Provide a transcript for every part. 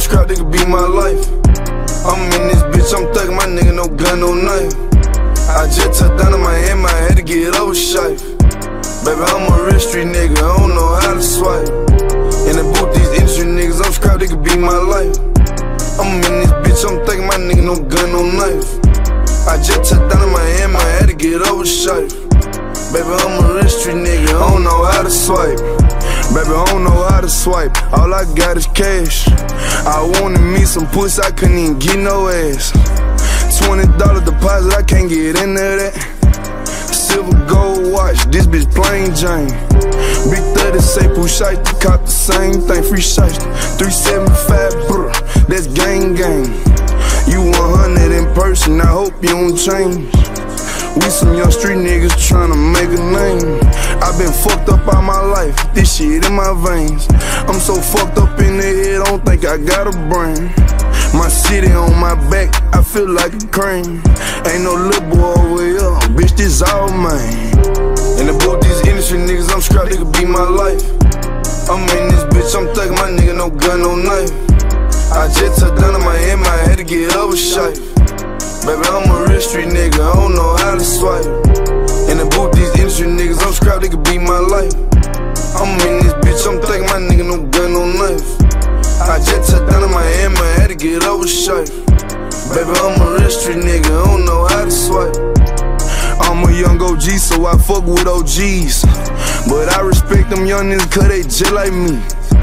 scrap, they could be my life. I'm in this bitch, I'm thuggin', my nigga, no gun, no knife. I just touched down in Miami, I had to get over shite. Baby, I'm a real street nigga, I don't know how to swipe. In the booth, these industry niggas, I'm scrap, they could be my life. I'm in this bitch, I'm thuggin', my nigga, no gun, no knife. I just touched down in Miami, I had to get over shite. Baby, I'm a real street nigga, I don't know how to swipe. Baby, I don't know how to swipe, all I got is cash. I wanted me some pussy, I couldn't even get no ass. $20 deposit, I can't get into that. Silver gold watch, this bitch plain Jane. Big 30 say push ice, to cop the same thing. Free shice, 375, brr, that's gang gang. You 100 in person, I hope you don't change. We some young street niggas tryna make a name. I been fucked up all my life, this shit in my veins. I'm so fucked up in the head, I don't think I got a brain. My city on my back, I feel like a crane. Ain't no little boy over here, bitch, this all mine. In the both these industry niggas, I'm scrap, they could be my life. I'm in this bitch, I'm thuggin', my nigga, no gun, no knife. I just touched down in Miami, I had to get over shite. Baby, I'm a real street nigga, I don't know how to swipe. In the booth, these industry niggas, I'm scrap, they could be my life. I'm in this bitch, I'm thuggin', my nigga, no gun, no knife. I just touched down in Miami, I had to get over shite. Baby, I'm a real street nigga, I don't know how to swipe. I'm a young OG, so I fuck with OGs. But I respect them young niggas, cause they just like me.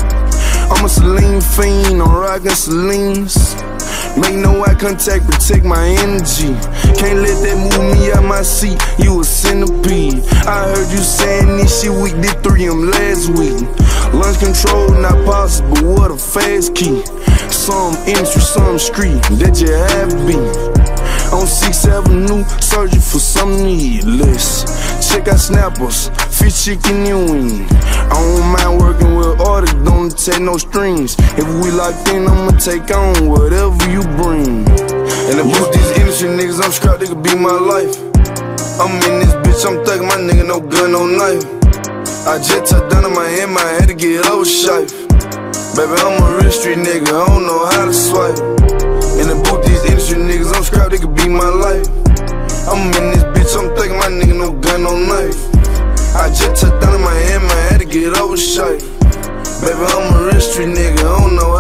I'm a Celine fiend, I'm rockin' Celines. Make no eye contact, protect my energy. Can't let that move me out my seat, you a centipede. I heard you saying this shit, we did 3M last week. Lunch control not possible, what a fast key. Some industry, some street, that you have been. On 6th Avenue, searching for some needless. Check out snappers, fish, chicken, and wing. I don't mind working with artists, don't take no strings. If we locked in, I'ma take on whatever you bring. And the booth, these industry niggas, I'm scrap, they could be my life. I'm in this bitch, I'm thuggin', my nigga, no gun, no knife. I just touched down in Miami, I had to get over shite. Baby, I'm a real street nigga, I don't know how to swipe. In the booth, these industry niggas, I'm scrap, they could be my life. I'm in this bitch, I'm thuggin', my nigga, no gun, no knife. I just touched down in Miami, I had to get over shite. Baby, I'm a real street nigga, I don't know